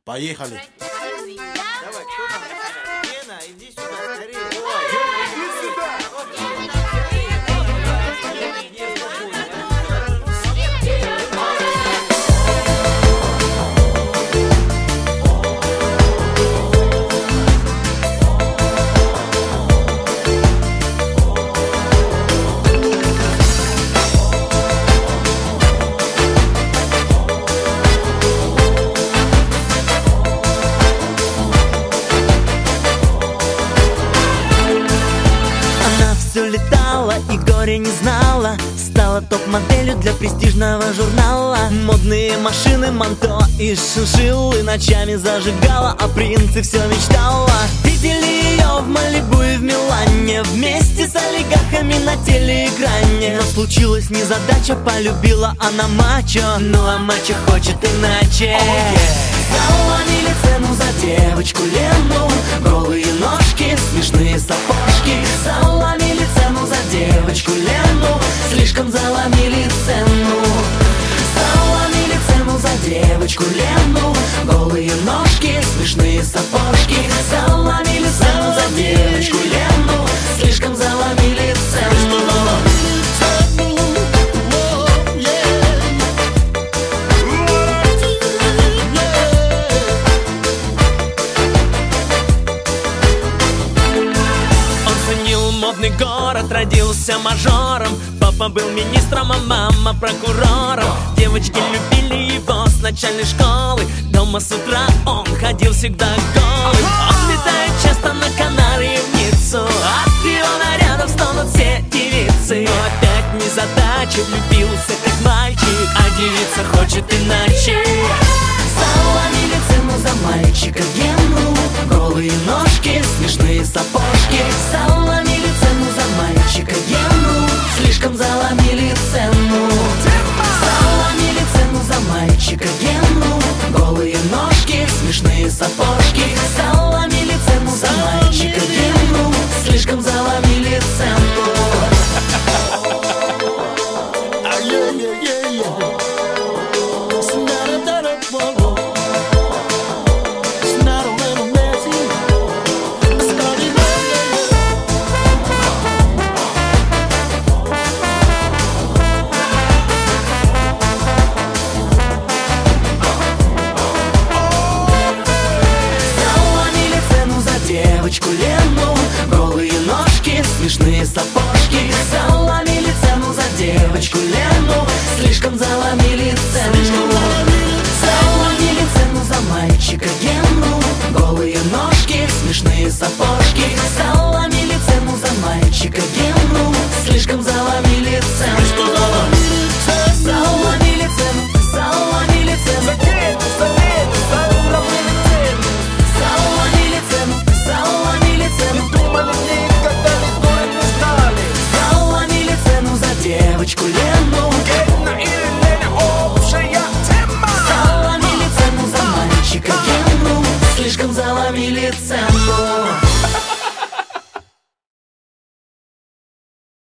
Поехали. Давай, кто там? Лена, иди сюда, скорее. Иди сюда! Все летала и горя не знала. Стала топ-моделью для престижного журнала. Модные машины, манто и шиншиллы. Ночами зажигала, о принце все мечтала. Видели ее в Малибу и в Милане, вместе с олигархами на телеэкране. Но случилась незадача, полюбила она мачо. Ну а мачо хочет иначе. Заломили цену за девочку Лену. Голые ножки, смешные сапожки. Заломили цену за девочку Лену. Слишком заломили цену. Заломили цену за девочку Лену. Голые ножки, смешные сапожки. Заломили цену за девочку Лену. Слишком заломили цену. Модный город, родился мажором. Папа был министром, а мама прокурором. Девочки любили его с начальной школы. Дома с утра он ходил всегда голый. Он летает часто на Канары и в Ниццу. От его нарядов стонут все девицы. Но опять незадача, влюбился как мальчик, а девица хочет иначе. Заломили цену за мальчика Гену. Голые ножки, смешные сапожки. Заломили цену за мальчика Гену. Слишком заломили цену. Заломили цену за мальчика Гену. Голые ножки, смешные сапожки. Заломили цену за мальчика Гену. Слишком заломили цену. Девочку Лену, голые ножки, смешные сапожки. Заломили цену за девочку Лену. Слишком заломили цену. Заломили цену за мальчика Гену. Голые ножки, смешные сапожки.